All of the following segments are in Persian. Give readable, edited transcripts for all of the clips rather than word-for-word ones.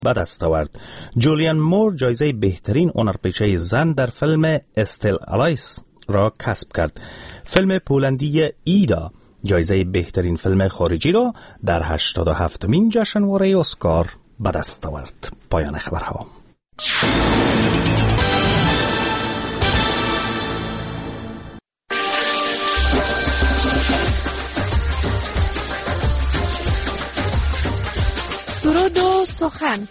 به دست آورد. جولیان مور جایزه بهترین هنرپیشه زن در فیلم استل آلایس را کسب کرد. فیلم پولندی ایدا جایزه بهترین فیلم خارجی را در 87مین جشنواره اسکار به دست آورد. پایان خبرها. سرود و سخن.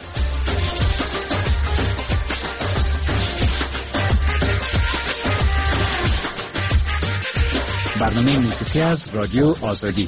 برنامه موسیقی از رادیو آزادی.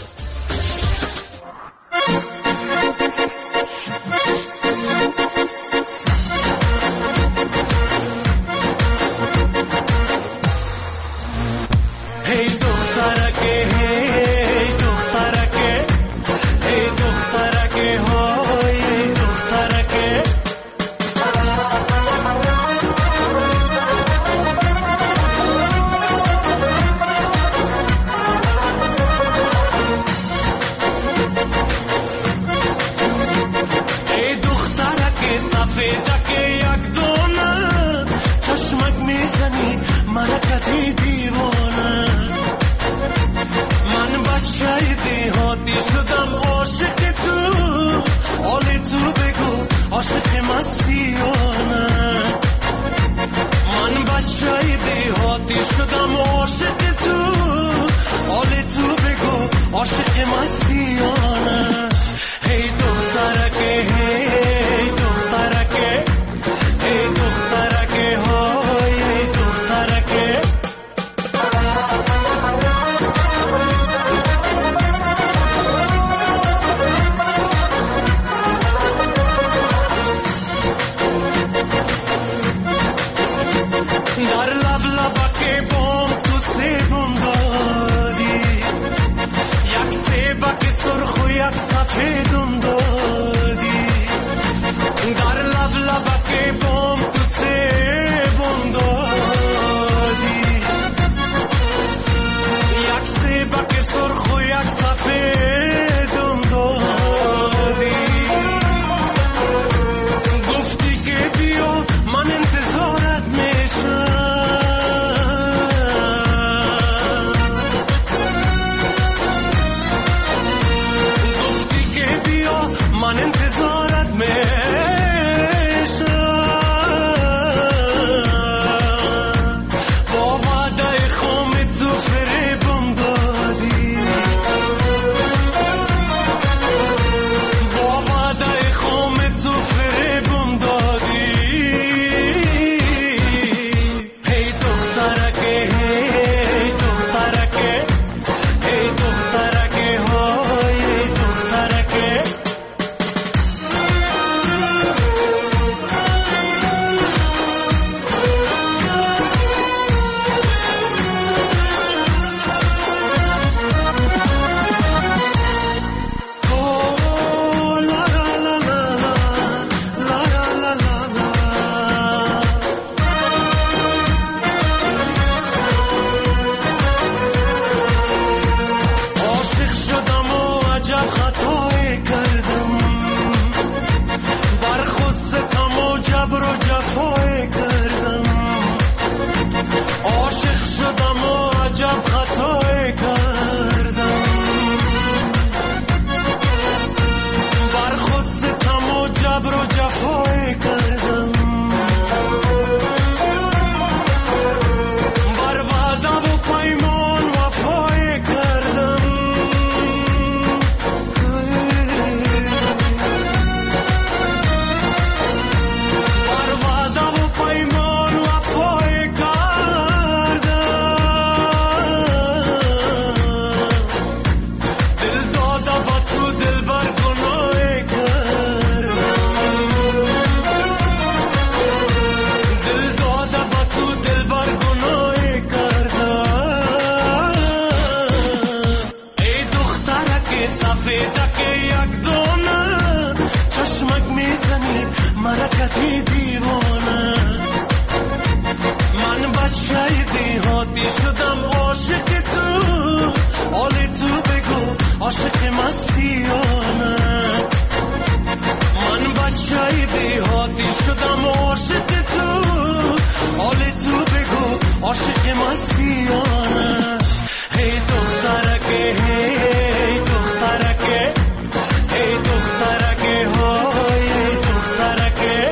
عاشق مستیانه من بچه بچه‌ی دیهاتی شدم عاشق تو حال تو بگو عاشق مستیانه هی دخترکه هی دخترکه هی دخترکه های دخترکه.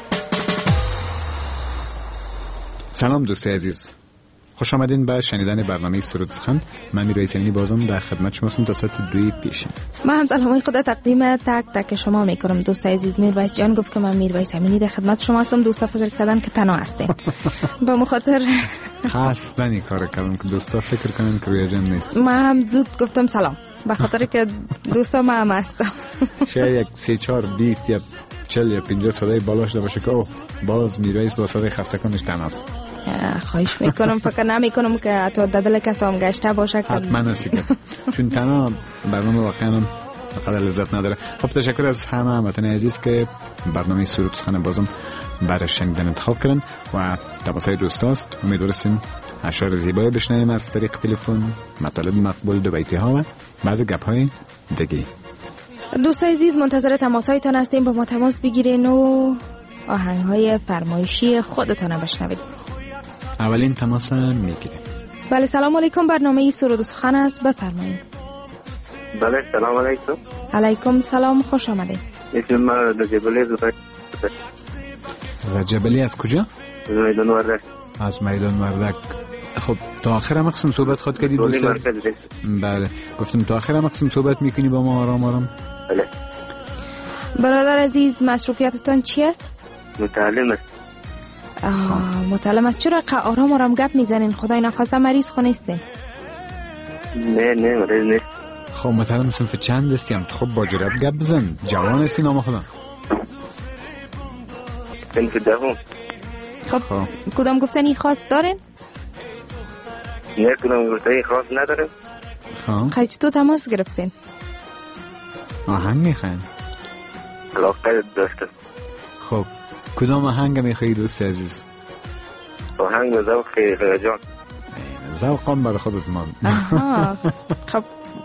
سلام دوست عزیز، خوش آمدین به شنیدن برنامه سرود سخن. من میرویس امینی بازم در خدمت شما هستم تا ساعت 2 پیش. من هم سلامای خود تقدیم تک تک شما میکنم. دوست عزیز میرویس جان گفت که من میرویس امینی در خدمت شما هستم. دوستا فکر کردن که تنها هستیم. به مخاطر اصلا این کار کردم که دوستا فکر کنن که رویا جان نیست. من هم زود گفتم سلام به خاطر که دوستا من هم هستم. شاید یک 3 4 20 یا 40 یا 50 صدای بالاش باشه که باز میرویس با صدای خسته کنش تناست. خواهش میکنم، فکر نمیکنم که حتی دل کسام گشته باشه که حتما هستی که چون تنها برنامه واقعا قدر لذت نداره. خب تشکر از همه هموطن عزیز که برنامه سرود سخن بازم برای شنیدن انتخاب کردن و تماسای دوستاست. امیدواریم اشعار زیبایی بشنویم از طریق تلفن، مطالب مقبول دو بیتی ها و بعضی گپ های دیگه. دوست عزیز منتظر تماسایتان هستیم. با ما تماس بگیرین و آهنگ های فرمایشی خودتان بشنوید. اولین تماس میگیریم. بله سلام علیکم، برنامه سرود و سخن است، بفرمایید. بله سلام علیکم. علیکم سلام، خوش آمدید. اسم من رجبلی زبیر. رجبلی از کجا؟ میدان وردک. از میدان وردک. خب تا آخر مقسم صحبت خود کردی دوست عزیز؟ بله گفتم تا آخر مقسم صحبت میکنی با ما آرام آرام. بله. برادر عزیز مصروفیتتان چی است؟ متعلم است. متعلم است. چرا آرام آرام گپ میزنین؟ خدای نخواسته مریض خو نیستین؟ نه مریض نیست. خب متعلم صنف چند هستیم؟ خب با جرأت گپ بزن، جوان هستی نام خدا. صنف دهم. خب کدام گفتنی خاص دارین؟ نه کدام گفتنی خاص ندارم. خب چطور تماس گرفتین؟ آهنگ میخواین؟ علاقه داشتم. خب کدام آهنگ میخوایی دوست عزیز؟ آهنگ ذوق جان. ذوقم برای خودت من. خب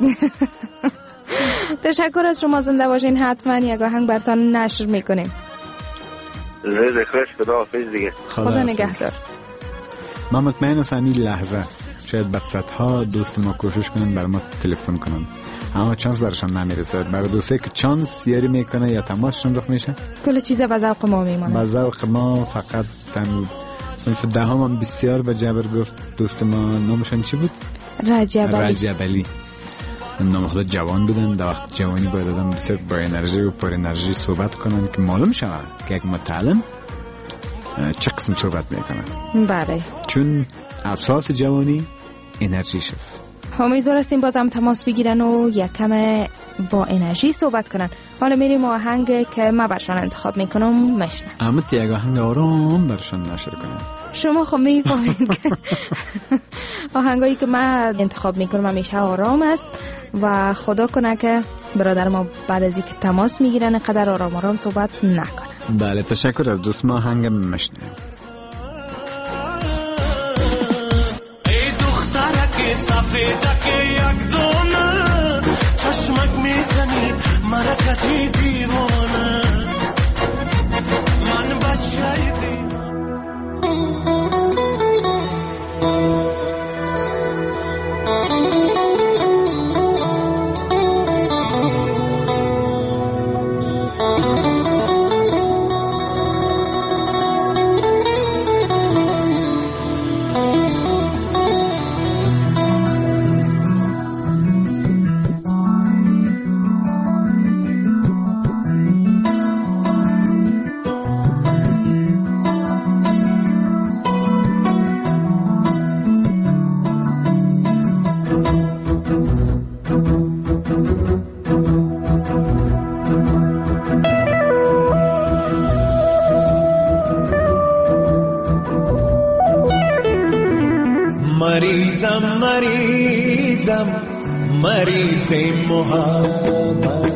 تشکر از شما، زنده باشین. حتما یک آهنگ براتون نشر میکنیم. روز خوش، خدا حافظ دیگه. خدا نگهدار. من مطمئن هستم این لحظه شاید به صدها دوست ما کوشش کنن بر ما تلفن کنن اما چانس برشان نمیرسه. برای دوستی که چانس یاری میکنه یا تماسشون رخ میشه، کل چیزا به ذوق ما میمونه. به ذوق ما فقط صنف دهم هم بسیار به جبر گفت. دوست ما نامشان چی بود؟ رجبلی. نام خود جوان بودن. در وقت جوانی باید آدم بسیار با انرژی و پر انرژی صحبت کنن که معلوم شود که یک متعلم چه قسم صحبت میکنه. بله چون اساس جوانی انرژیش است. امیدوار هستیم بازم تماس بگیرن و یک کم با انرژی صحبت کنن. حالا میریم آهنگ که من برشان انتخاب میکنم مشنم. اما یک آهنگ آرام برشان نشر کنم. شما خب میفهمید که آهنگایی که من انتخاب میکنم همیشه آرام است و خدا کنه که برادر ما بعد از اینکه تماس میگیرن قدر آرام آرام صحبت نکنه. بله تشکر از دوست. ما آهنگ مشنم. سفیدک یک دانه چشمک میزنی مرکتی دیوانه من بچه مریض محبت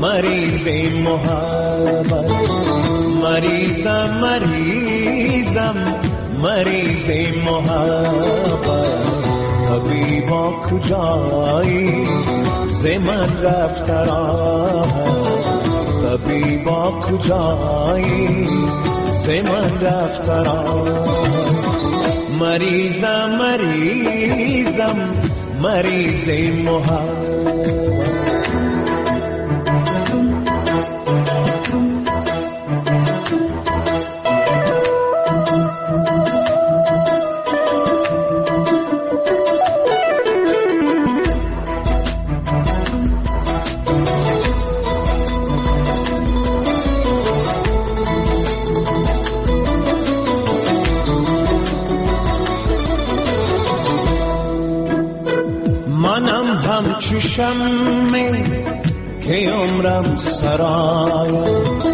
مریض محبت مریضم مریضم مریض محبت طبیبا کجایی ز من رفت راحت طبیبا کجایی ز من رفت راحت مریضم مریضم مریض محبت همچو شمع که عمرم سراید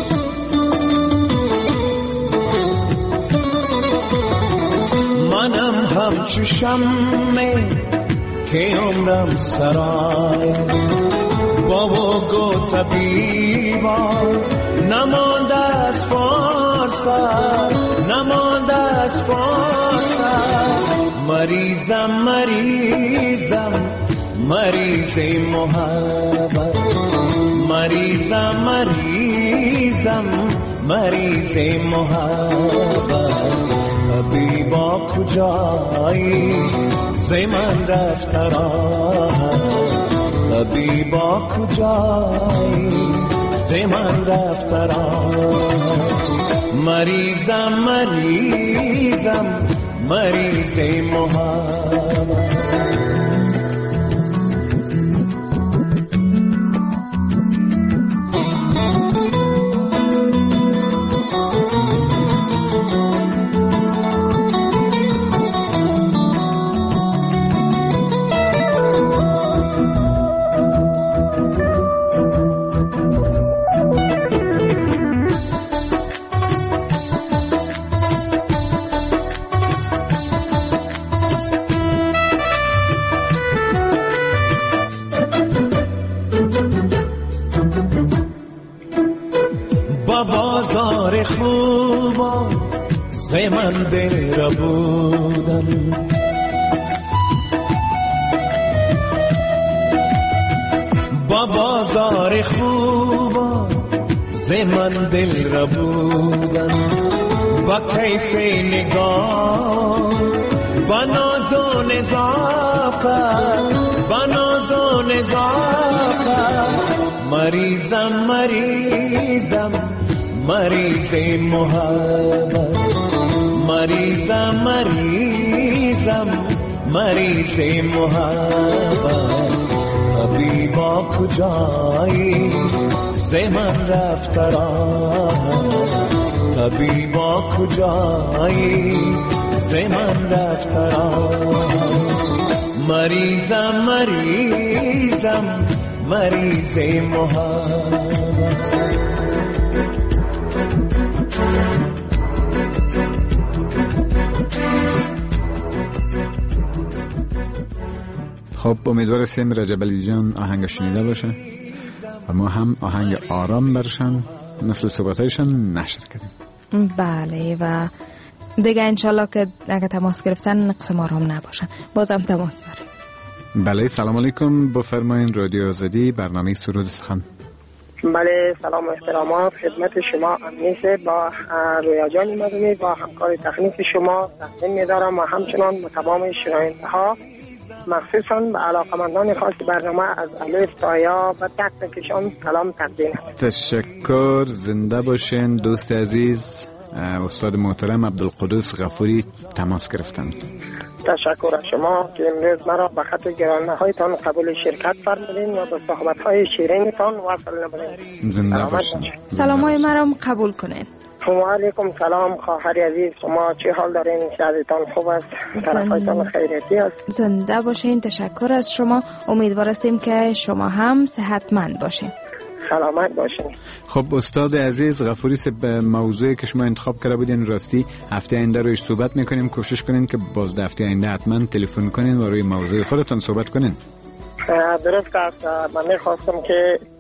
منم همچو شمع که عمرم سراید بابا گو طبیبا نمانده از فرصت نمانده از فرصت مریضم مریضم مریض محبت مریضم مریضم مریض محبت طبیبا کجایی ز من رفت راحت طبیبا کجایی ز من رفت راحت مریضم مریضم مریض محبت بازار خوبا ز من دل را بودم با بازار خوبا ز من دل را بودم با کیف نگاه با ناز و نزاکت با ناز و نزاکت مریضم مریضم مریض محبت مریضم مریضم مریض محبت طبیبا کجایی ز من رفت راحت طبیبا کجایی ز من رفت راحت مریضم مریضم مریض محبت خب امیدوار هستیم رجب علی جان آهنگ شنیده باشه و ما هم آهنگ آرام برشن مثل صحبتایشان نشر کردیم. بله و دیگه انشالله که اگه تماس گرفتن قسم آرام نباشن بازم تماس داریم. بله سلام علیکم بفرمایین رادیو آزادی برنامه سرود سخن. بله سلام و احترامات خدمت شما انیسه با رویا جان مدنی با همکار تکنیک شما تقدیم می‌دارم و همچنان با تمام شنونده ها مخصوصا به علاقمندان خاص برنامه از الف تا یا و تک تکشان سلام تقدیم. تشکر زنده باشین دوست عزیز. استاد محترم عبدالقدوس غفوری تماس گرفتند. تشکر از شما که امروز مرا به خط گرانهایتان قبول شرکت فرمودین و به صحبت‌های شیرینتان وصل نبودین. زنده باشین. سلامای مرا قبول کنین. و علیکم سلام خواهر عزیز، شما چه حال دارین؟ شهرتان خوب است؟ طرفایتان خیریتی است؟ زنده باشین. تشکر از شما. امیدوار هستیم که شما هم صحتمند باشین. سلامت باشین. خب استاد عزیز غفوری به موضوعی که شما انتخاب کرده بودین راستی هفته آینده روش صحبت میکنیم. کوشش کنین که باز هفته آینده حتما تلفن کنین و روی موضوع خودتون صحبت کنین. درست است. من میخواستم که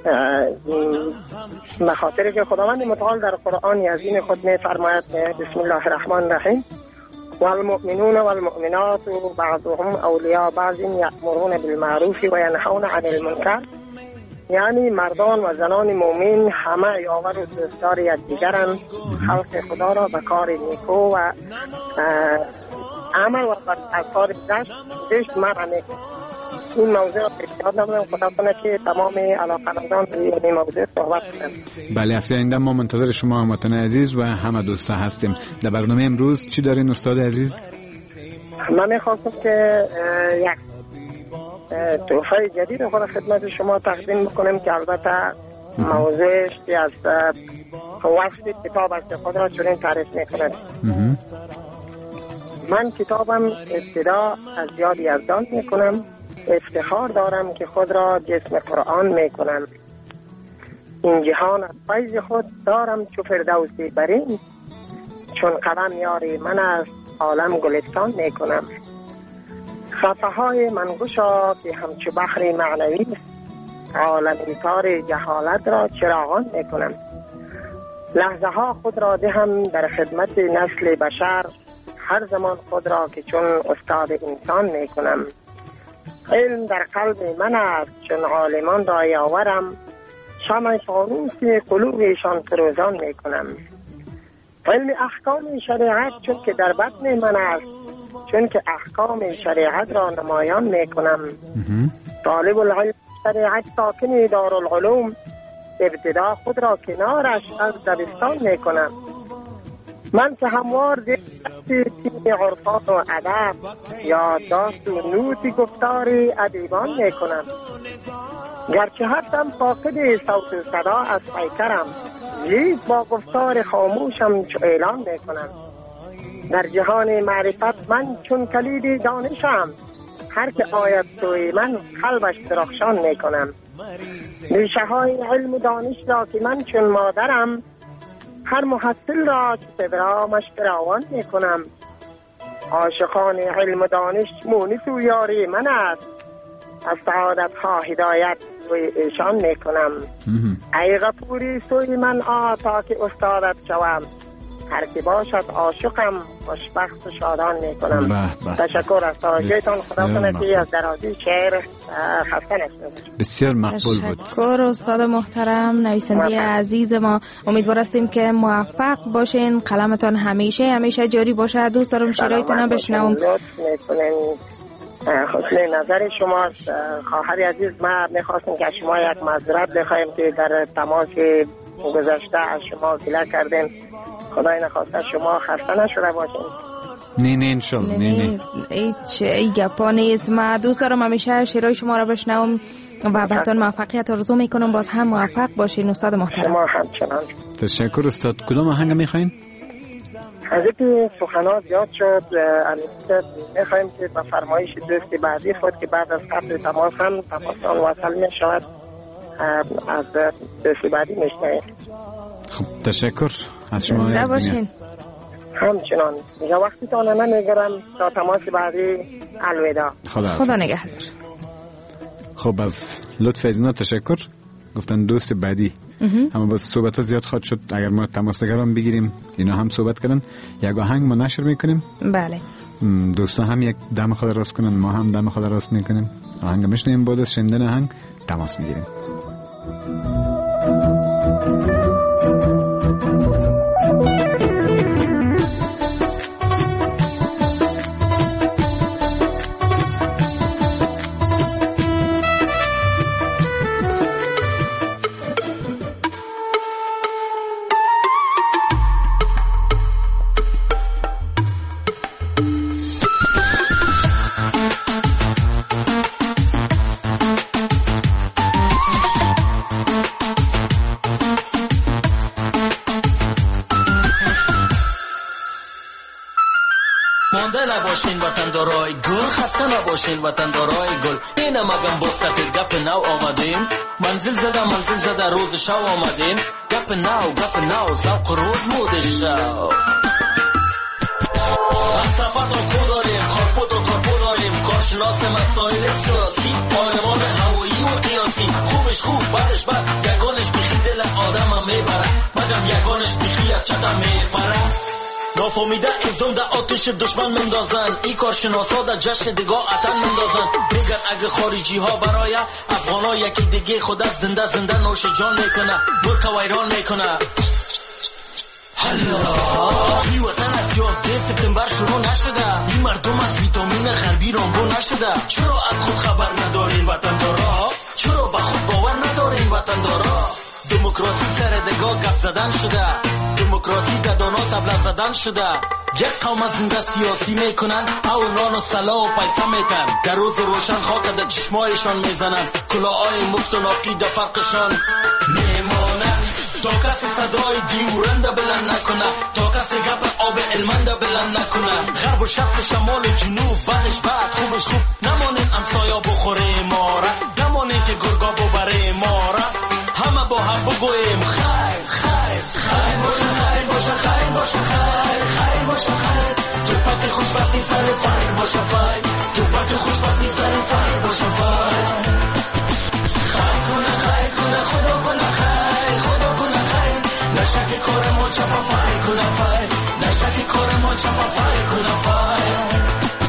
مخاطری که خداوند متعال در قرآن از این خود می فرماید بسم الله الرحمن الرحیم والمؤمنون والمؤمنات بعضهم اولیاء بعض یأمرون بالمعروف و ینهون عن المنکر، یعنی مردان و زنان مؤمن همه یاور و دوستدار یکدیگرند، خلق خدا را به کار نیکو و عمل و از کار زشت منع میکنند. این موضوع پیشنهاد نمودم خدا کنه که تمام علاقه‌مندان روی این موضوع صحبت کنند. بله، هفته آینده ما منتظر شما هموطن عزیز و همه دوستا هستیم. در برنامه امروز چی دارین استاد عزیز؟ من میخواستم که یک تحفه جدید خود خدمت شما تقدیم بکنم که البته موضوعش از وصف کتاب است. خود را چنین تعریف میکنم. من کتابم ابتدا از یاد یزدان میکنم. افتخار دارم که خود را جسم قرآن میکنم. این جهان از فیض خود دارم چو فردوسی برین، چون قدم یاری من از عالم گلستان میکنم. صفحه های منگوشا که همچو بحر معنوی، عالمی تار جهالت را چراغان میکنم. لحظه ها خود را دهم در خدمت نسل بشر، هر زمان خود را که چون استاد انسان میکنم. علم در قلب من است چون عالمان را یاورم، شمع فانوسی قلوبشان فروزان میکنم. علم احکام شریعت چون که در بطن من است، چون که احکام شریعت را نمایان میکنم. طالب العلم شریعت ساکن دارالعلوم، ابتدا خود را کنارش از دبستان میکنم. من که هموار تیم عرفان و ادب، یادداشت و نوت گفتاری ادیبان میکنم. گرچه هستم فاقد صوت و صدا از پیکرم، لیک با گفتار خاموشم چو اعلان میکنم. در جهان معرفت من چون کلید دانشم، هر که آید سوی من قلبش درخشان میکنم. ریشه های علم و دانش را که من چون مادرم، هر محصل را که تدرامش فراوان میکنم. عاشقان علم و دانش مونس و یاری من است، از سعادت ها هدایت سوی ایشان میکنم. ای غفوری سوی من تا که استادت شوم، هر که باشد عاشقم خوشبخت و شادان میکنم. تشکر از توجهتان. خدا کنه که از درازی شعر خسته نشید. بسیار مقبول بود. تشکر استاد محترم، نویسنده عزیز ما. امیدوار هستیم که موفق باشین، قلمتان همیشه جاری باشه. دوست دارم شعرهایتان بشنوم. حسن نظر شما خواهر عزیز. ما میخواستیم که شما یک معذرت بخوایم که در تماس گذشته از شما گله کردیم. خدای نخواسته شما خسته نشده باشین. نه انشالله. نه ای گپا نیست. ما دوست دارم همیشه شعرهای شما را بشنوم و براتون موفقیت آرزو میکنم. باز هم موفق باشین استاد محترم. شما همچنان. تشکر استاد. کدام آهنگ میخواین؟ از اینکه سخنات زیاد شد، میخوایم که به فرمایش دوست بعدی خود که بعد از قبل تماس هم تماسان وصل میشود، از دوست بعدی میشنویم. خب تشکر از شما. زنده باشین. همچنان. دیگه وقتی تانه نمیگرم تا تماس بعدی. الوداع. خدا نگهدار. خب از لطف از اینا تشکر. گفتن دوست بعدی. اما باز صحبت ها زیاد خواهد شد. اگر ما تماسگران بگیریم اینا هم صحبت کردن، یک آهنگ ما نشر میکنیم. بله. دوستان هم یک دم خود راست کنن، ما هم دم خود راست میکنیم. آهنگ میشنیم، بعد از شنیدن آهنگ تماس میگیریم. نباشین وطن دارای گل، خسته نباشین وطن دارای گل. اینم اگم بفتت گپ نو آمدیم، منزل زده روز شو آمدیم. گپ نو سوق روز مود شو. از صفت و کو داریم، کارپوت و کارپو داریم. کارشناس مسائل سیاسی، آلمان هوایی و قیاسی. خوبش خوب بعدش بد، یگانش بیخی دل آدم میبره، مگم یگانش بیخی از چطم میفره. نافهمیده ازم در آتش دشمن مندازن، ای کارشناسا در جشن دگاه اتن مندازن. میگن اگه خارجی ها برای افغانا یکی دیگه خود از زنده زنده نوش جان میکنه، ملک ویران میکنه. این وطن از 11 سپتامبر شروع نشده، این مردم از ویتامین غربی رامبو نشده. چرا از خود خبر ندارین وطندارا؟ چرا به خود باور ندارین وطندارا؟ دموکراسی سر دگاه گپ زدن شده، دموکراسی در دانا تبله زدن شده. یک قوم زنده سیاسی میکنن، او نان و سلا و پیسه میتن. در روز روشن خاک در چشمایشان میزنن، کلاهای مفت و ناقی در فرقشان میمانن. تا کسی صدای دیورنده بلند نکنه، تا کسی گپ آب علمنده بلند نکنه. غرب و شرق و شمال و جنوب بعدش بعد خوبش خوب، نمانین امسایا بخوره ماره، نمانین که گرگا ببره ماره. همه با هم بگویم خیر خیر خیر باشه، خیر باشه، خیر باشه، خیر خیر باشه، خیر. تو پاک خوشبختی سر فیر باشه، فیر. تو پاک خوشبختی سر فیر باشه، فیر. خیر کنه، خیر کنه، خدا کنه خیر، خدا کنه خیر. نشک کار ما چپا فیر کنه فیر، نشک کار ما چپا فیر کنه فیر.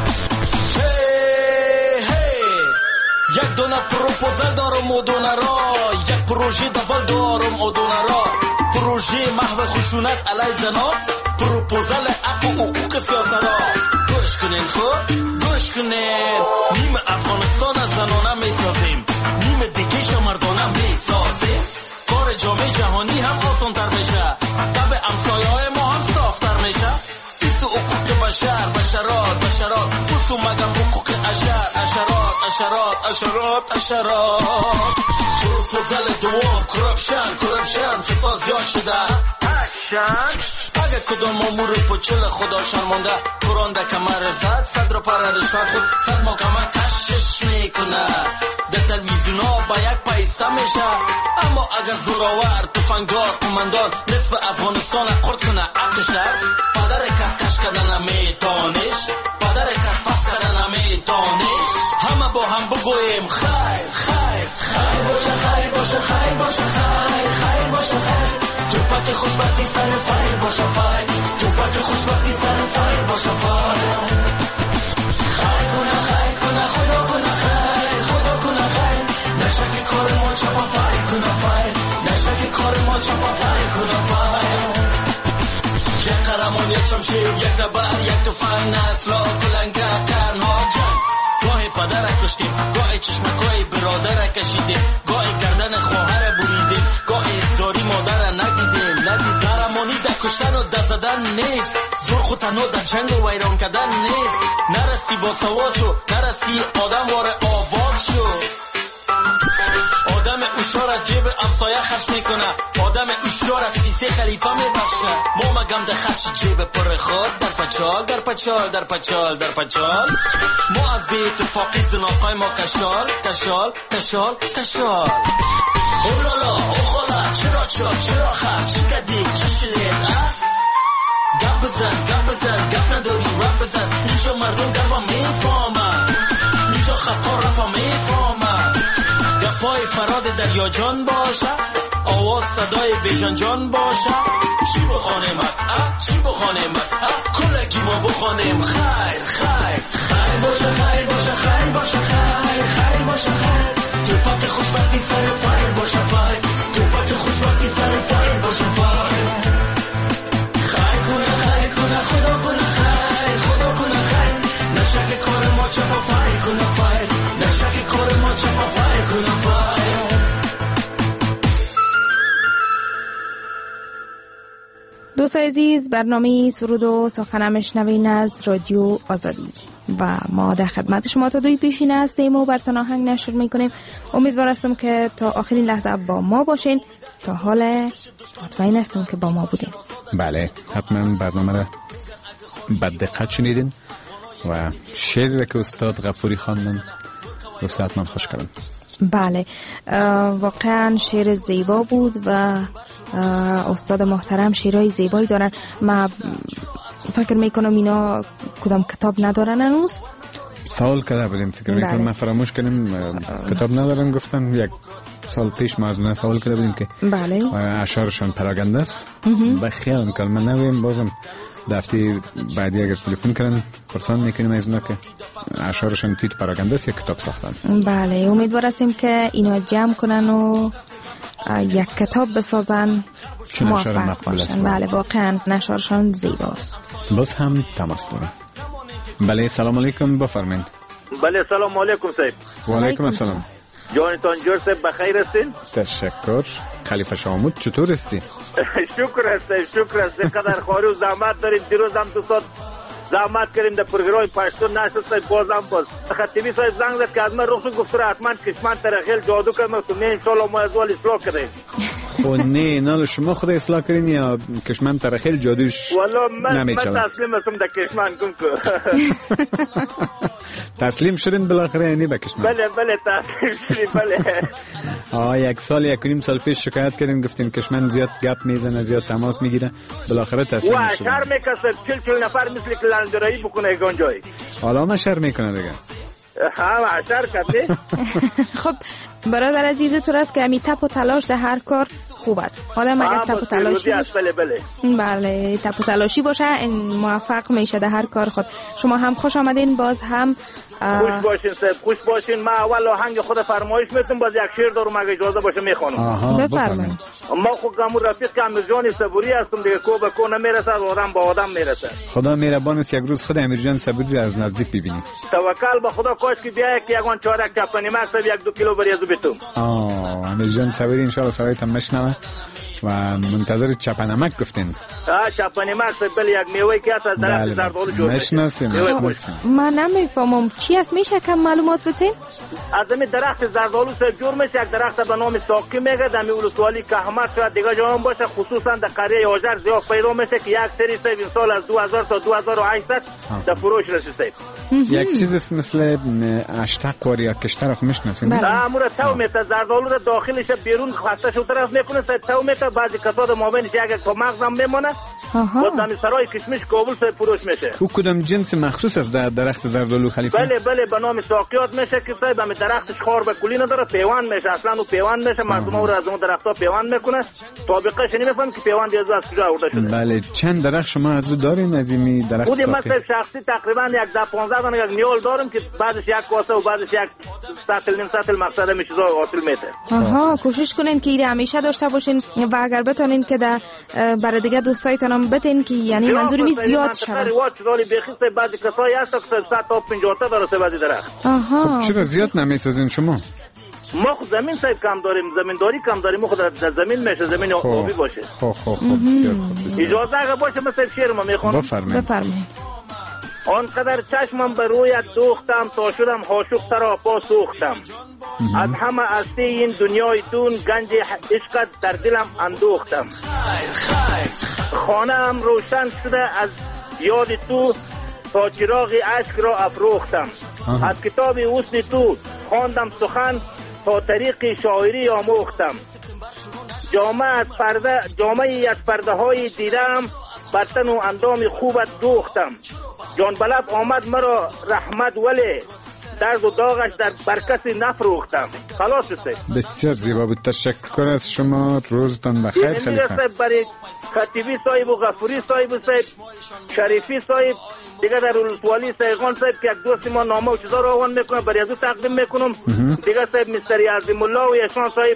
یک دونه پروپوزل دارم و دونه را، یک پروژه دبل دارم و دونه را. پروژه محو خشونت علی زنا، پروپوزل حق و حقوق سیاست را. گوش کنین خود، گوش کنین. نیم افغانستان از زنانه می سازیم، نیم دیگه شا مردانه می سازیم. کار جامعه جهانی هم آسان تر میشه، طب امسایه های ما هم صافتر میشه. بیسو حقوق بشر، بشرات، بشرات. بسو مگم حقوق اشر، اشرات، اشرات، اشرات، اشرات. پروپوزل دوم کرپشن، کرپشن. فساد زیاد شده، اکشن. اگه کدام مامور پچل خدا شرمانده کرانده کمر زد، صد رو پر رشوت خود صد محکمه کشش میکنه. در تلویزیون ها با یک پیسه میشه، اما اگه زوراور تفنگدار قماندان نصف افغانستان قرد کنه عقلش است. پدر کس کش کردن نمیتانش، پدر کس پس کردن نمیتانش. همه با هم بگویم خیر خیر خیر باشه، خیر باشه، خیر باشه، خیر خیر باشه، خیر. تو پاک خوشبختی سر فیر باشه، فیر. تو پاک خوشبختی سر فیر باشه، فیر. خیر کنه، خیر کنه، خدا کنه خیر، خدا کنه خیر. نشک کار ما چپا فیر کنه فیر، نشک کار ما چپا فیر کنه فیر. یک قهرمان، یک شمشیر، یک تبر، یک تفنگ، اسلحه، کلنگه، تنها جنگ. گاهی پدر کشتیم، گاهی چشمکای برادر کشیدیم، گاهی گردن خواهر بریدیم، گاهی ازداری مادر ندیدیم. قهرمانی در کشتن و در زدن نیست، زور خود تنها در جنگ و ویران کردن نیست. نرستی با سواد شو، نرستی آدم واره آباد شو. آدم اوشار از جیب امسایه خرج میکنه، آدم اوشار از کیسه خلیفه میبخشه. ما مگم در خرج جیب پر خود، در پچال، در پچال، در پچال، در پچال. ما از بی اتفاقی زناقای ما کشال، کشال، کشال، کشال. اولالا، اوخالا، چرا چاک، چرا خم، چی کدی، چی شدید، گپ بزن، گپ بزن، گپ نداری رپ بزن. اینجا مردم گربا میفهمن، اینجا خطا رپا میفهمن. گپای فراد دریا جان باشه، آواز صدای بیژن جان باشه. چی بخوانیم چی بخوانیم کلگی ما بخوانیم خیر خیر خیر باشه، خیر باشه، خیر باشه، خیر خیر باشه، خیر. تو پاک خوشبختی سر فیر باشه، فیر. تو پاک خوشبختی سر فیر باشه، فیر. خیر کنه، خیر کنه، خدا کنه خیر، خدا کنه خیر. نشک کار ما چپا فیر کنه فیر، نشک کار ما چپا فیر کنه فیر. دوست عزیز، برنامه سرود و سخن میشنوین از رادیو آزادی و ما در خدمت شما تا دوی پیشین هستیم و براتون آهنگ نشر میکنیم. امیدوار هستم که تا آخرین لحظه با ما باشین. تا حال مطمئن هستم که با ما بودین. بله، حتما برنامه را با دقت شنیدین و شعری را که استاد غفوری خواندن دوست حتما خوش کردن. بله، واقعا شعر زیبا بود و استاد محترم شعرهای زیبایی دارن. من فکر میکنم اینا کدام کتاب ندارن هنوز. سوال کرده بودیم فکر میکنم من فراموش کنیم کتاب ندارم گفتم یک سال پیش ما از اون سوال کرده بودیم که بله اشعارشان پراگنده است به خیال کلمه نویم بازم دفتی بعدی اگر تلفن کردن پرسان میکنیم از اونا که اشعارشان تیت پراگنده است یا کتاب ساختن. بله امیدوار هستیم که اینا جمع کنن و یک کتاب بسازن موفق باشن. بله واقعا اشعارشان زیباست. باز هم تماس دارم. بله سلام علیکم بفرمایید. بله سلام علیکم صاحب. و علیکم السلام. جانتان جور صاحب بخیر هستین؟ تشکر. خلیفه شامود چطور هستی؟ شکر هستیم قدر خواری و زحمت داریم. دیروز هم 2 ساعت زحمت کردیم در پروگرام پشتون نشد صاحب. بازم باز خطیبی صاحب زنگ زد که از من رخصت گفت را حتما کشمن ترخیل جادو کردم تو نه انشالله ما از وال اصلاح کردیم. خب نه نال شما خود اصلاح کردین یا کشمن ترخیل جادوش نمیچه؟ من تسلیم هستم در کشمن کن که تسلیم شدین بالاخره یعنی به کشمن؟ بله تسلیم شدیم. بله یک سال 1.5 سال پیش شکایت کردین گفتین کشمن زیاد گپ میزنه زیاد تماس میگیره بالاخره تسلیم شدین. و اشعار میکسه 40 نفر مثل که لندرایی بکنه یکان جایی. حالا ما اشعار میکنه دیگه. ها اشعار کرده. خب برادر عزیز تو راست که امی تپ و تلاش در هر کار خوب است. آدم اگر تپ و تلاشی بله تپ و تلاشی باشه این موفق میشه در هر کار خود. شما هم خوش آمدین. باز هم خوش باشین صاحب. خوش باشین. ما اول آهنگ خود فرمایش میتونم باز یک شعر دارم اگه اجازه باشه میخوانم. بفرمایید. ما خود گامو رفیق امیرجان صبوری هستم دیگه. کو به کو نمیرسه آدم با آدم میرسه. خدا مهربان است یک روز خود امیرجان صبوری از نزدیک ببینیم. توکل به خدا کاش که بیای که یگان چارک چپنی مکس 1-2 کیلو بریزو بتوم. امیرجان صبوری ان شاء الله صدایتم مشنوه و منتظر چپنمک گفتین. چپنمک بله یک میوه که از درخت زردآلو جور میشه. من نمیفهمم چی است میشه کم معلومات بدین؟ از این درخت زردآلو جور میشه. یک درخت به نام ساقی میگه در ولسوالی کهمت شاید دیگه جا هم باشه خصوصا در قریه آجر زیاد پیدا میشه که یک سری صاحب این سال از 2000 تا 2800 در فروش رسیده. یک چیز مثل اشتق واری یا کشتر خو میشناسین؟ امور تو میته زردآلو رو داخلش بیرون خسته شو طرف میکنه تو میته بعضی کساد مابینش یک تا مغزم میمونه. باز همین سرای کشمش کابل سے فروش میشه. او کدام جنس مخصوص است در درخت زردآلو خلیفه؟ بله به نام ساقیات میشه که صاحب همین درختش خار به کلی نداره. پیوند میشه اصلا و پیوند میشه. مردم رو از اون درخت‌ها پیوند میکنه. طابقه‌اش نمیفهم که پیوند از کجا آورده شده. بله چند درخت شما از او دارین از این درخت ساقی؟ خود من شخصی تقریبا 10-15 تا یک نیول دارم که بعدش یک واسه و بعدش یک سطل مقصد میشه حاصل میشه. کوشش کنین که ایره همیشه داشته باشین و اگر بتونین که برای دیگه دوستایتون هم بتین که یعنی منظوری می زیاد شود. رواج داری بخیسته بعضی کسایی هست که 100 تا 50 تا داره بعضی درخت. خب چرا زیاد نمیسازین شما؟ ما خود زمین صاحب کم داریم. زمینداری کم داریم. ما خود در زمین میشه زمین آبی باشه. خب بسیار خوب. اجازه اگه باشه مثلا شعر ما میخوام. بفرمایید. آنقدر چشمم به رویت دوختم تا شدم عاشق سراپا سوختم. از همه هستی این دنیای دون گنج عشقت در دلم اندوختم. خانه هم روشن شده از یاد تو تا چراغ عشق را افروختم. از کتاب حسن تو خواندم سخن تا طریق شاعری آموختم. جامعه از پرده های دیدم بر تن و اندام خوبت دوختم. جان بلب آمد مرا رحمت ولی درد و داغش در برکسی نفروختم. خلاص شد. بسیار زیبا بود. تشکر از شما. روزتان بخیر خلیفه. برای خطیبی صاحب و غفوری صاحب شریفی صاحب دیگه در ولسوالی سیغان صاحب که یک دوست ما نامه و چیزا رو آوان میکنه برای ازو تقدیم میکنم. دیگه صاحب مستری عظیم الله و یشان صاحب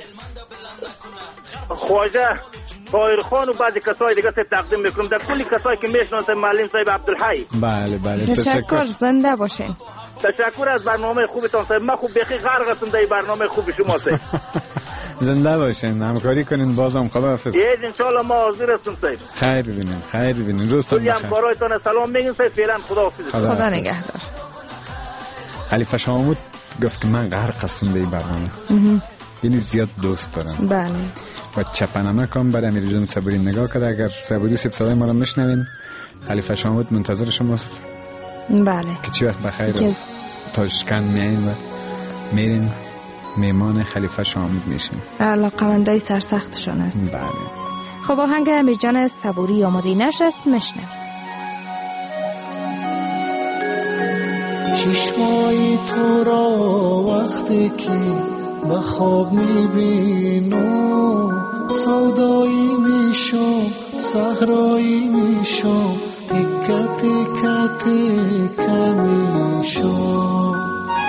خواجه طاهر خان و بعضی کسای دیگه صاحب تقدیم میکنم. در کلی کسایی که میشناسن معلم صاحب عبدالحی. بله تشکر. زنده باشین. تشکر از برنامه خوبتون صاحب. من خوب بخی غرق هستم در برنامه خوب شما صاحب. زنده باشین. همکاری کنین. بازم خداحافظ. ان شاء الله ما حاضر هستم صاحب. خیر ببینین. روزتون بخیر. کلی همکارایتون سلام میگین صاحب. فعلا خداحافظ. خدا نگهدار. خلیفه شامود گفت که من غرق هستم در برنامه. یعنی زیاد دوست دارم. بله. و چپنمک هم برای امیرجان صبوری نگاه کرده. اگر صبوری صدای ما رو میشنوین خلیفه شامود منتظر شماست. بله. که چی وقت بخیر از تاشکند میایین و میرین میمان خلیفه شامود میشین. علاقمندای سرسختشون است. بله. خب آهنگ امیرجان صبوری آماده نشست. میشنم. چشمای تو را وقتی که به خواب میبینم سودایی میشم صحرایی میشم تیکه تیکه تیکه میشم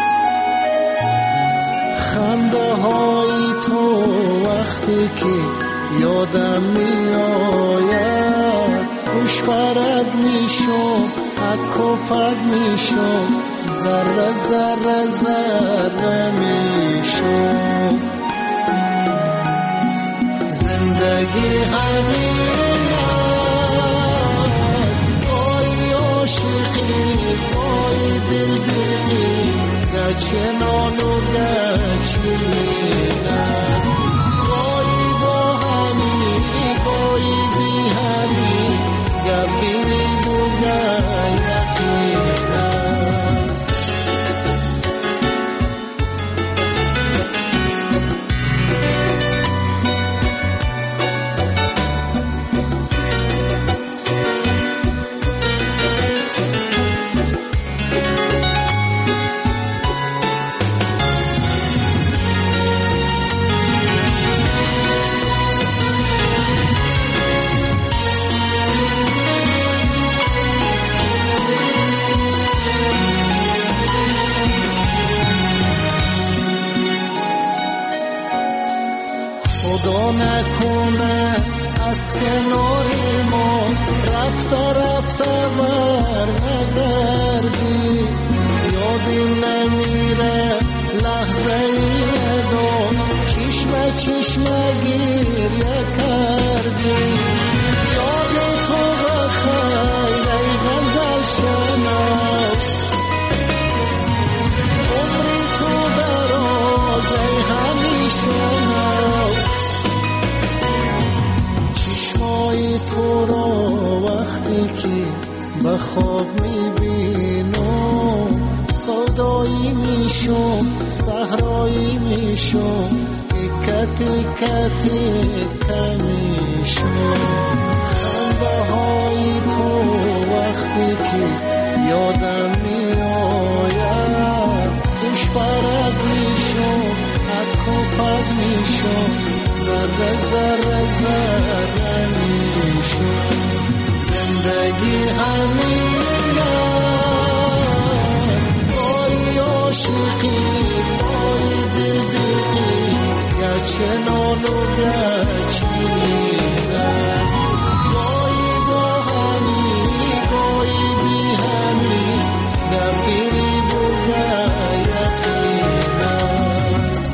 خنده های تو وقتی که یادم میآید خوش پرد میشم پک و پک میشم ذره ذره ذره میشم زندگی همین است گاهی عاشقی گاهی دلدلی گچنان و گچین است گاهی با همی گاهی بی همی گفینی و گیقین است خدا نکنه از کنار ما رفته رفته بر نگردی یادم نمیره لحظه ای دو چشمه چشمه گریه کردی یاد تو بخیر ای غزل شناس عمری تو دراز ای همیشه تو را وقتی که به خواب میبینم سودایی میشم صحرایی میشم تیکه تیکه تیکه میشم خنده های تو وقتی که یادم میآید خوش پرد میشم پک و پک میشم ذره ذره ذره میشم زندگی همین است گاهی عاشقی گاهی دلدلی گچنان و گچین است گاهی با همی گاهی بی همی گفینی و گیقین است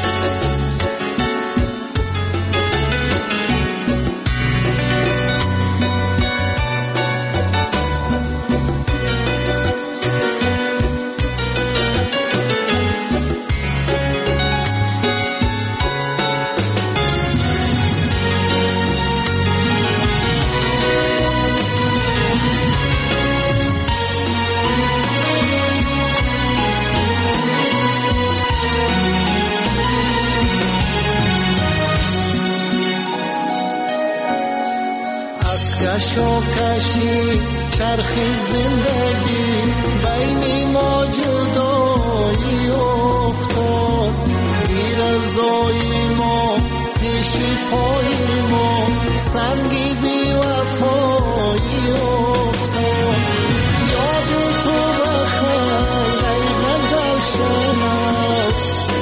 کشی چرخی زندگی بین ما جدایی افتاد بیرضایی ما پیش پای ما سنگی بی وفایی افتاد یاد تو بخیر ای غزل شناس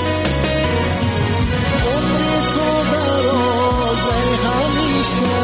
عمری تو دراز ای همیشه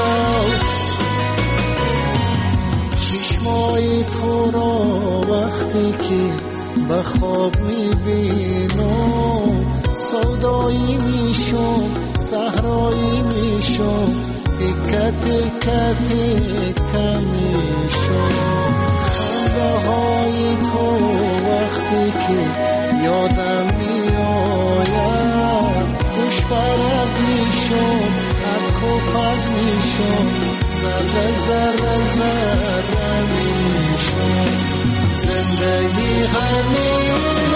چشمای تو را وقتی که به خواب میبینم سودایی میشم صحرایی میشم تیکه تیکه تیکه میشم خنده های تو وقتی که یادم میآید خوش پرد میشم پک و پک میشم ذره ذره ذره میشم زندگی همین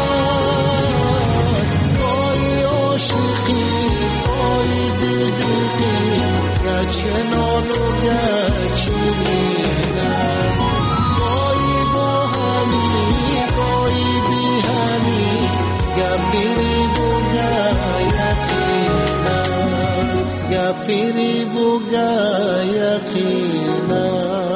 است گاهی عاشقی گاهی دلدلی گچنان و گچین است گاهی با همی مسافری بوگا یقینا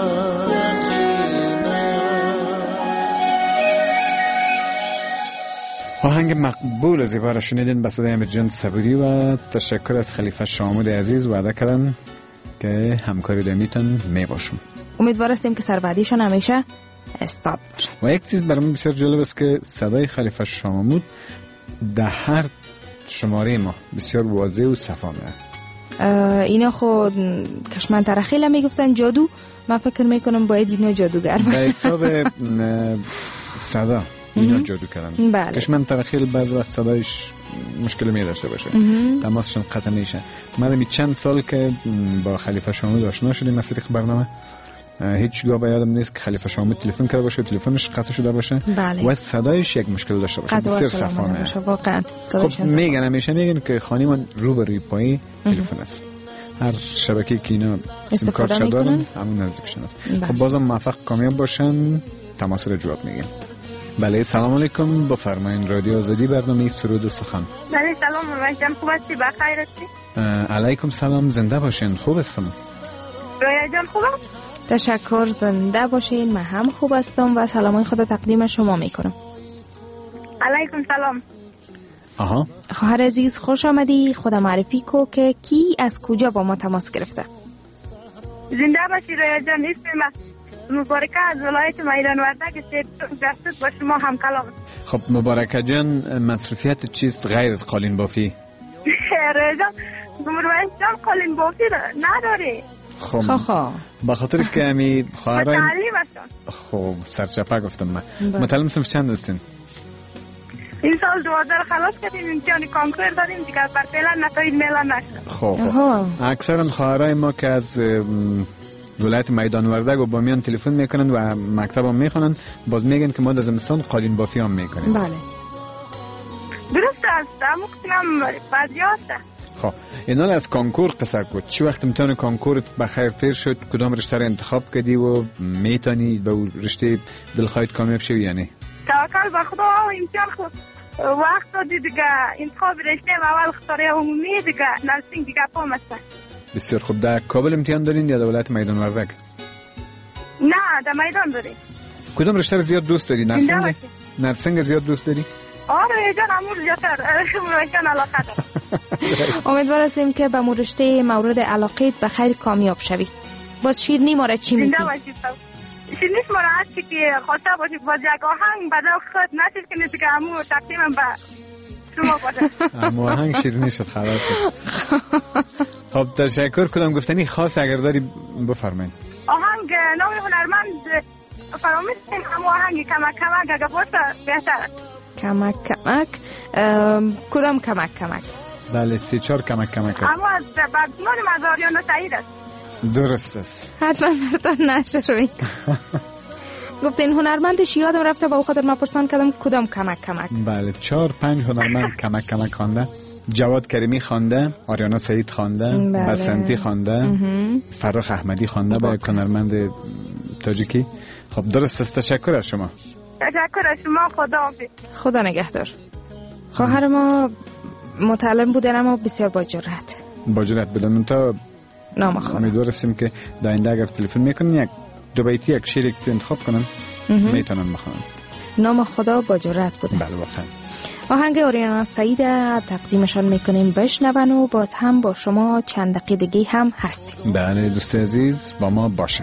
آهنگ مقبول زیبا را شنیدین به صدای امیرجان صبوری و تشکر از خلیفه شامود عزیز. وعده کردن که همکاری دائمیتون می باشم. امیدوار هستیم که سربعدیشان همیشه استاد باشه. و یک چیز برام بسیار جالب است که صدای خلیفه شامود در هر شماره ما بسیار واضح و صفا میاد. اینا خود کشمن ترخیل هم میگفتن جادو. من فکر میکنم باید اینا جادوگر باشه. به حساب صدا اینا جادو کردن. بله. کشمن ترخیل بعض وقت صدایش مشکل می داشته باشه، تماسشون قطع میشه. من چند سال که با خلیفه شامود آشنا شدیم از طریق برنامه، هیچ گاه به یادم نیست که خلیفه شامود تلفن کرده باشه، تلفنش قطع شده باشه. بله. و صدایش یک مشکل داشته باشه، بسیار صفانه واقعا. خب میگن همیشه میگن که خانیمان روبروی پای تلفن است. هر شبکه که اینا سیم کارت دارن همون نزدیکشون است. خب بازم موفق کامیاب باشن. تماس را جواب میگیم. بله سلام علیکم، بفرمایید. رادیو آزادی، برنامه سرود و سخن. بله سلام رویا خوب هستی؟ بخیر هستی؟ علیکم سلام، زنده باشین. خوب هستم. رویا جان خوبه؟ تشکر، زنده باشین. من هم خوب هستم و سلامای خدا تقدیم شما میکنم. علیکم سلام. آها خواهر عزیز خوش آمدی. خدا معرفی کو که کی از کجا با ما تماس گرفته؟ زنده باشی رویا جان. اسم مبارکه از ولایت میدان وردک جسد با شما هم کلام. خب مبارکه جان، مصرفیت چیست غیر از قالین بافی؟ رویا جان رویا جان قالین بافی نداره. خب با خاطر که همی خواهرای تعلیم هستن. خب سرچپه گفتم من. متعلم صنف چند هستین؟ این سال 12 خلاص کردیم، امتحان کانکور داریم دیگه، بر فعلا نتایج اعلام نشد. خب اکثرا خواهرای ما که از ولایت میدان وردک و با میان تلفن میکنن و مکتب هم میخونن، باز میگن که ما در زمستان قالین بافی هم میکنیم. بله درست است، اما کنم بعضی هست. خب اینا از کانکور قصه کن. چی وقت امتحان کانکورت بخیر تیر شد؟ کدام رشته را انتخاب کردی و میتونی به رشته دلخواهت کامیاب شوی یعنی؟ توکل به خدا. امتحان خود وقت دادی دیگه، انتخاب رشته اول اختیاری عمومی دیگه، نرسینگ دیگه پام است. بسیار خوب. در کابل امتحان دارین یا در ولایت میدان وردک؟ نه در میدان داری. کدام رشته را زیاد دوست داری؟ نرسینگ زیاد دوست داری؟ آره جان، امور زیادتر روشن علاقه دارم. امیدوار هستیم که به رشته مورد علاقیت به خیر کامیاب شوی. باز شیرینی ما را چی میگی؟ شیرینی ما را هستی که خواسته باشی باز یک آهنگ بدل خود نشید که نیست که امور تقدیمم به شما باشه. امور آهنگ شیرینی شد، خلاص شد. خب تشکر. کدام گفتنی خاص اگر داری بفرمایید. آهنگ نام هنرمند فراموشیم، اما آهنگ کمک کمک اگر باشه بهتر. کمک کمک کدام کمک کمک؟ بله 3-4 کمک کمک است. اما از بدنان مزاریان سعید است. درست است. حتما براتون نشه روی گفتین هنرمندش یادم رفته، با خاطر ما پرسان کردم کدام کمک کمک. بله 4-5 هنرمند کمک کمک خوانده. جواد کریمی خوانده، آریانا سعید خوانده، بسنتی خوانده، فرخ احمدی خوانده با یک هنرمند تاجیکی. خب درست است. تشکر از شما. تشکر از شما. خدا نگهدار. خواهر ما متعلم بودن اما بسیار با جرأت بودن. تا نام خواهر امیدوار هستیم که در آینده اگر تلفن میکنن یک دو بیتی یک شعر انتخاب کنن میتونن بخونن. نام خدا با جرأت بودن. بله واقعا. آهنگ آریانا سعید تقدیمشان میکنیم بشنون و باز هم با شما چند دقیقه دیگه هم هستیم. بله دوست عزیز با ما باشن.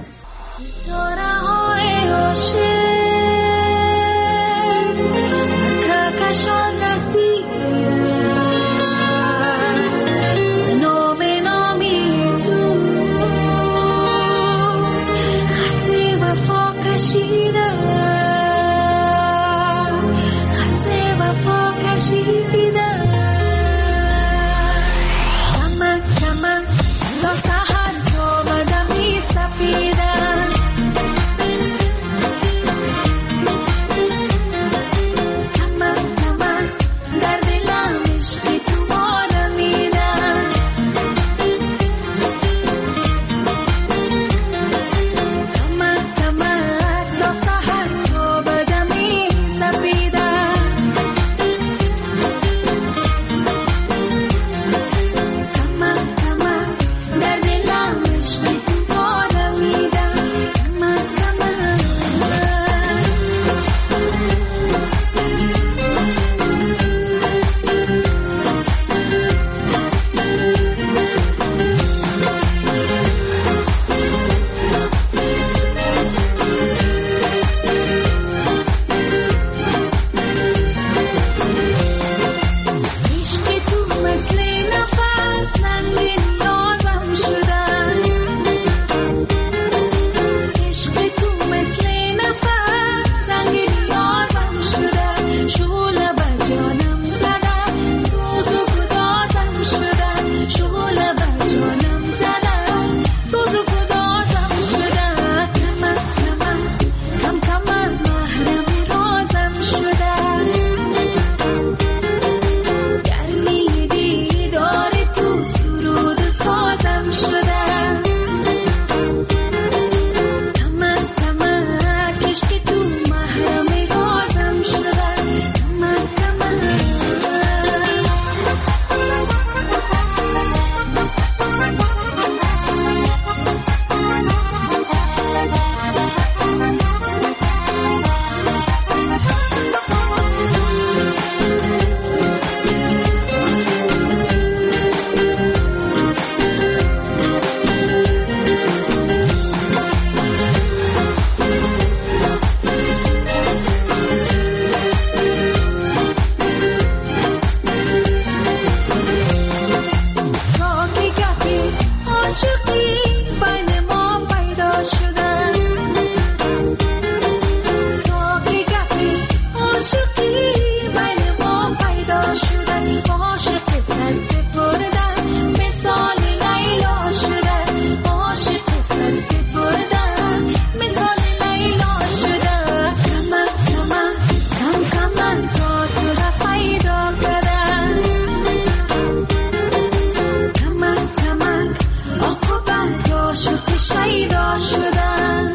شیدا شدن.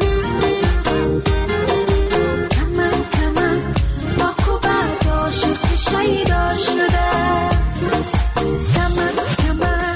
کمر کمر با قوت عاشق شیدا شدن. کمر کمر.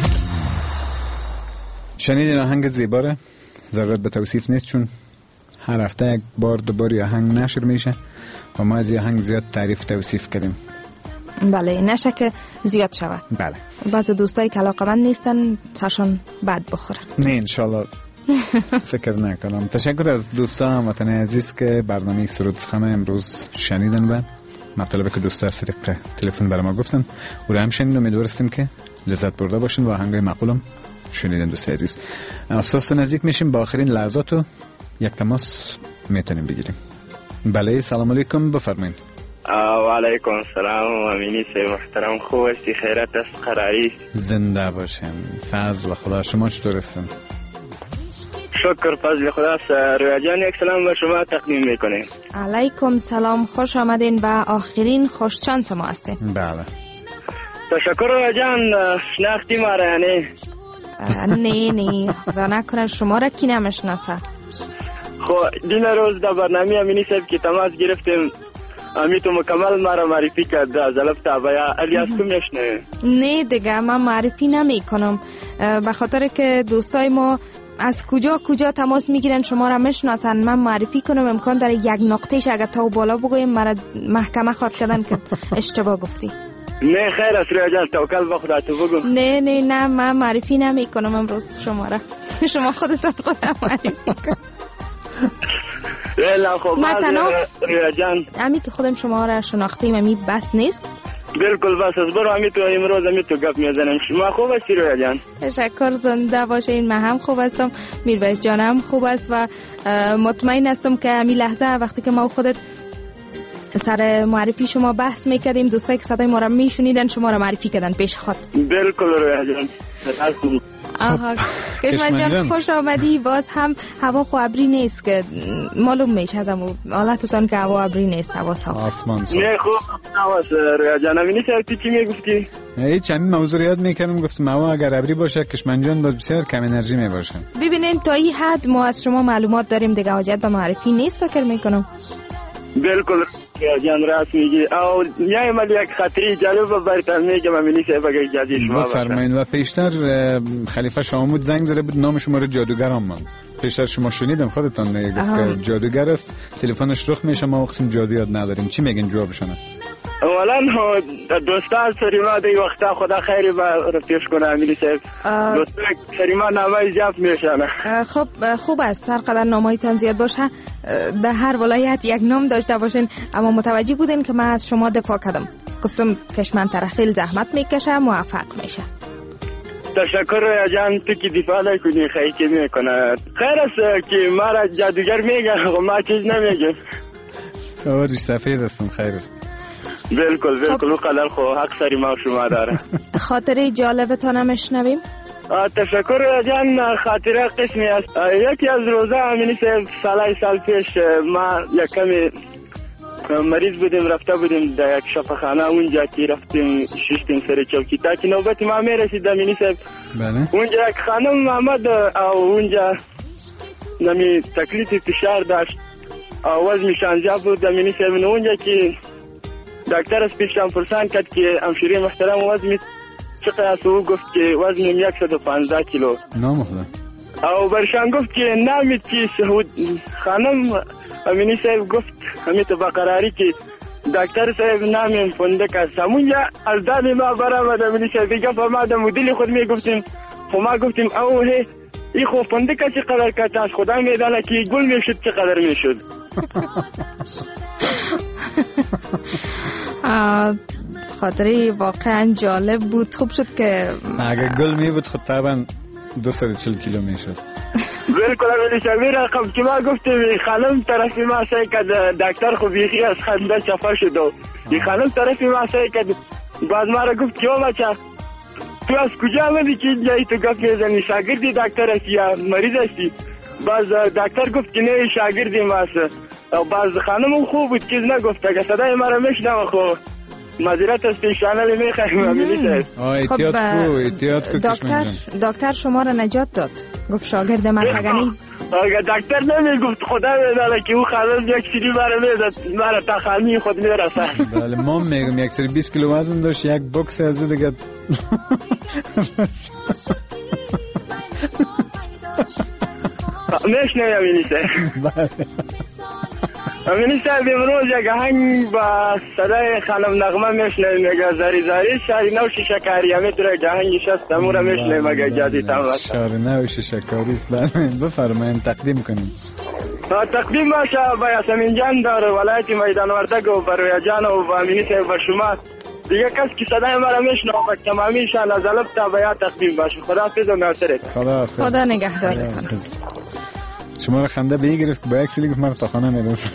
شنیدین آهنگ زیباره؟ ضرورت به توصیف نیست چون هر هفته یک بار دوباره آهنگ نشر میشه و ما از آهنگ زیاد تعریف توصیف کردیم. بله نشه که زیاد شود. بله. بعضی دوستایی که علاقه‌مند نیستن سرشون بد بخوره. نه انشالله فکر نکنم. تشکر از دوستان هموطن عزیز که برنامه سرودخانه امروز شنیدن و مطالبی که دوستا از طریق تلفن برای ما گفتن و رو هم شنیدن. امیدوارستیم که لذت برده باشین و آهنگای معقولم شنیدن. دوست عزیز اساس نزدیک میشیم با آخرین لحظات و یک تماس میتونیم بگیریم. بله سلام علیکم بفرمایید. و علیکم السلام امینی سه محترم خوب هستی؟ خیرت است؟ قراری؟ زنده باشین. فضل خدا. شما چطور هستین؟ شکر فضل خدا است. رویا جان یک سلام به شما تقدیم میکنیم. علیکم سلام، خوش آمدین و آخرین خوش چانس ما هستین. بله تشکر رویا جان. شناختی ما را یعنی؟ نه خدا نکنه شما را کی نمیشناسه. خب دین روز در برنامه امینی صاحب که تماس گرفتیم امی تو مکمل ما را معرفی کرد از الف تا بیا الیاس تو میشنه. نه دیگه من معرفی نمی کنم به خاطر که دوستای ما از کجا تماس میگیرن شما را میشناسن. من معرفی کنم امکان داره یک نقطهش اگه تا بالا بگویم مرا محکمه خواد کردن که اشتباه گفتی. نه خیر است رویا جان توکل به خدا تو بگو. نه من معرفی نمی کنم امروز شما را. شما خودتون معرفی کن. ما تنها رویا جان امی که خودم شما را شناختیم امی بس نیست. بالکل بس است. برو امی تو امروز امی تو گپ میزنیم. شما خوب هستی رویا جان؟ تشکر زنده باشین. من هم خوب هستم، میرویس جان هم خوب است و مطمئن هستم که امی لحظه وقتی که ما خودت سر معرفی شما بحث میکردیم دوستایی که صدای ما را میشنیدن شما را معرفی کردن پیش خود. بالکل رویا جان. آها کشمن جان خوش آمدی. باز هم هوا خو ابری نیست که معلوم میشه از همون حالتتان که هوا ابری نیست، هوا صاف آسمان صاف. نه خوب نواز رویا جان. امینی صاحب چی میگفتی؟ هیچ همین موضوع یاد میکنم. گفتم هوا اگر ابری باشه کشمن جان باز بسیار کم انرژی میباشه. ببینین تا این حد ما از شما معلومات داریم دیگه حاجت به معرفی نیست فکر میکنم. بالکل جان راست میگی. او یه مال یک خاطری جالب براتون میگم امینی صاحب اگه اجازه شما بفرمایید. و پیشتر خلیفه شامود زنگ زده بود نام شما رو جادوگرم من پیشتر شما شنیدم خودتون گفت که جادوگر است تلفنش رخ میشه ما وقتی جادو یاد نداریم. چی میگین جوابشونه؟ اولا دوستان سریما دی وقتا خدا خیری با پیش کنه امینی صاحب. دوستان سریما نامه زیاد میشنه. خب خوب است هر قدر نامایتان زیاد باشه در هر ولایت یک نام داشته باشین. اما متوجه بودین که من از شما دفاع کردم. گفتم کشمن طرفیل زحمت میکشه موفق میشه. تشکر رویا جان. تو که دفاع نکنی خیلی که میکنه. خیر است که ما را جادوگر میگه و ما چیز نمیگه. خبرش سفید هستم. خیر است. بالکل او قدر خو حق سری ما شما داره. خاطره جالبتان هم اشنویم. تشکر رویا جان. خاطره قسمی است. یکی از روزه امینی سال پیش ما یک کمی مریض بودیم رفته بودیم در یک شفاخانه اونجا که رفتیم ششتیم سر چوکی تا که نوبت ما میرسید امینی صاحب. بله. اونجا یک خانم آمد او اونجا نمی تکلیف فشار داشت آواز میشانجا بود امینی صاحب. اونجا که دکتر از پیشم پرسان کرد که همشیره محترم وزن چقدر است؟ او گفت که وزنم 115 کیلو. نام خدا. او برشان گفت که نامید که خانم امینی صاحب گفت همیت بقراری که دکتر صاحب نامیم فندق است. همونجا از دانی ما برآمد امینی صاحب دیگه ما در مدل خود میگفتیم ما گفتیم او هی ای خو فندق چقدر کت است خدا میدانه که گل میشد چقدر میشد. خاطره واقعا جالب بود. خوب شد که اگه گل می بود خود طبعا 240 کیلو میشد. بالکل امینی صاحب رقم که ما گفتیم خانم طرفی ما سعی کرد دکتر خو بیخی از خنده چفا شد و این خانم طرفی ما سعی کرد باز ما را گفت که بچه تو از کجا آمدی که جایی تو گفت میزنی شاگردی دکتر هستی یا مریض هستی؟ باز دکتر گفت که نه شاگردی ما است. باز خانم خوب بود چیز نگفت اگه صدای ما را میشنم خو مذارت از پیشانه میخوایم امینی صاحب. احتیاط کو دکتر شما را نجات داد. گفت شاگرد من سگنی اگر دکتر نمیگفت خدا میدانه که او خانم یک سری برای میزد مرا تخمی خود میرسه. بله ما میگم یک سری 20 کیلو وزن داشت، یک بکس از او دیگه میشنه امینیسه. بله امینیسه امروز یک آهنگ با صدای خانم نغمه میشنه میگه زاری زاری شاری نوش شکاری میتونه آهنگش است امورا میشنه مگه جادی تمام شاری نوش شکاری است. بله بفرمایید تقدیم کنیم. تقدیم باشه با یاسمین جان در ولایت میدان وردگ و برویا جان و با امینیسه و شما دیگه کس که صدای مرا میشنه و تمامیشان از الف تا بیا تقدیم باشه. خداحافظ و معترض. خدا نگهدارتون. شما رو خنده بگیرفت که با یک سلی گفت مرا تا خانه میرسه.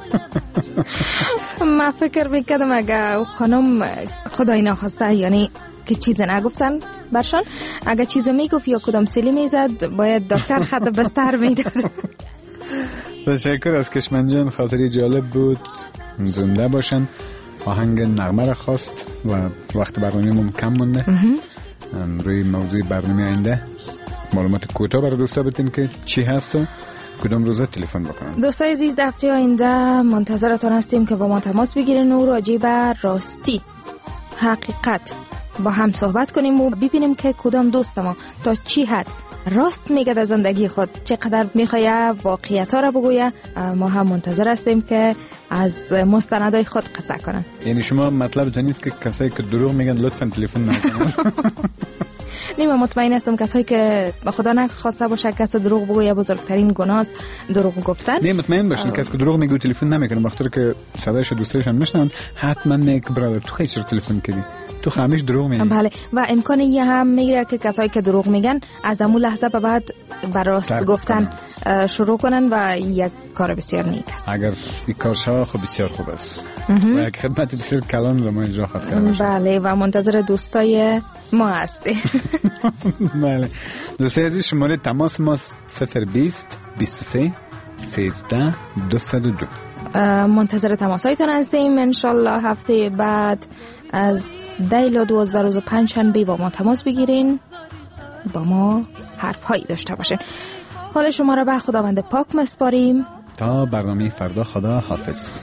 من فکر میکردم اگه خانم خدای ناخواسته یعنی که چیز نگفتن برشان، اگه چیز میگفت یا کدام سلی میزد باید دکتر خط بستر میداد. تشکر از کشمن جان، خاطری جالب بود. زنده باشن. آهنگ نغمه را خواست و وقت برنامه‌مون کم مونده. روی موضوع برنامه آینده معلومات کوتاه برای دوستا بتین که چی هست و کدام روزه تلفن بکنن. دوستای عزیز در هفته آینده منتظرتان هستیم که با ما تماس بگیرین و راجع به راستی حقیقت با هم صحبت کنیم و ببینیم که کدام دوست ما تا چی حد راست میگه در زندگی خود، چقدر میخواه واقعیت ها را بگویه. ما هم منتظر هستیم که از مستندهای خود قصه کنن. یعنی شما مطلب تو نیست که کسایی که دروغ میگن لطفاً تلفن نکنن؟ من مطمئن هستم کسایی که به خدا نخواسته باشه کس دروغ بگویه بزرگترین گناه است دروغ گفتن. نه مطمئن باشین کسی که دروغ میگه تلفن نمیکنه، بخاطر که صدایش دوستایشان میشنون حتما میگه برادر تو خیلی چرا تلفن کردی، تو همیشه دروغ میگی. بله و امکان یه هم میگیره که کسایی که دروغ میگن از همون لحظه به بعد بر راست گفتن شروع کنن و یک کار بسیار نیک است. اگر این کارشا خب بسیار خوب است و یک خدمت بسیار کلان رو ما اینجا خواهد کرد. بله و منتظر دوستای ما هستی. بله دوستای عزیز، شماره تماس ما 020 23 13 202. منتظر تماسایتان هستیم. انشالله هفته بعد از 10 تا 12 روز پنجشنبه با ما تماس بگیرین، با ما حرف‌هایی داشته باشین. حال شما را به خداوند پاک مسپاریم تا برنامه فردا. خدا حافظ.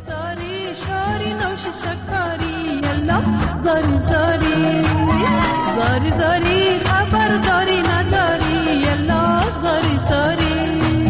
زاری زاری خبرداری نداری یلا زاری زاری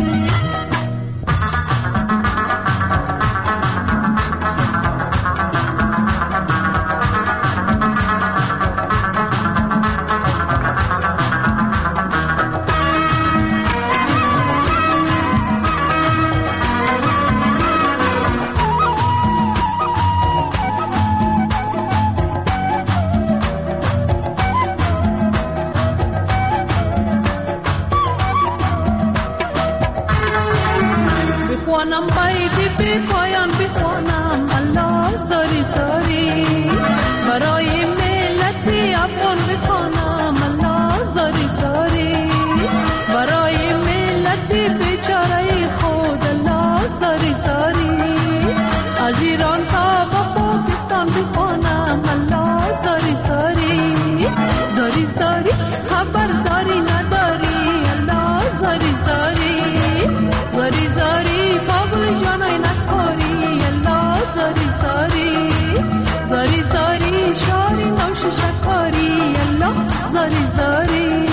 بخوانم قیدی بی پایان بخوانم الله زاری زاری برای ملتی افغان بخوانم الله زاری زاری برای ملتی بیچاره خود الله زاری زاری از ایران تا به پاکستان بخوانم الله زاری زاری زاری زاری خبرداری نداری الله زاری زاری زاری زاری پاگل جانای نکاری الله زاری زاری زاری زاری شاری نوش شکاری الله زاری زاری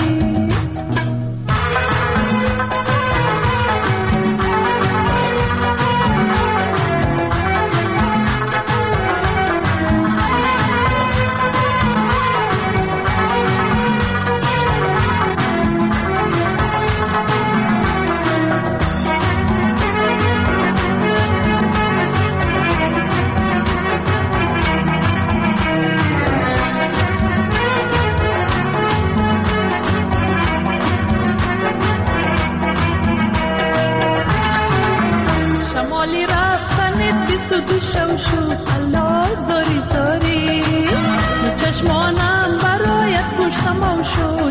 شمالی رفتن بیست و دو شو شد الله زاری زاری چشمانم برایت گوش تمام شد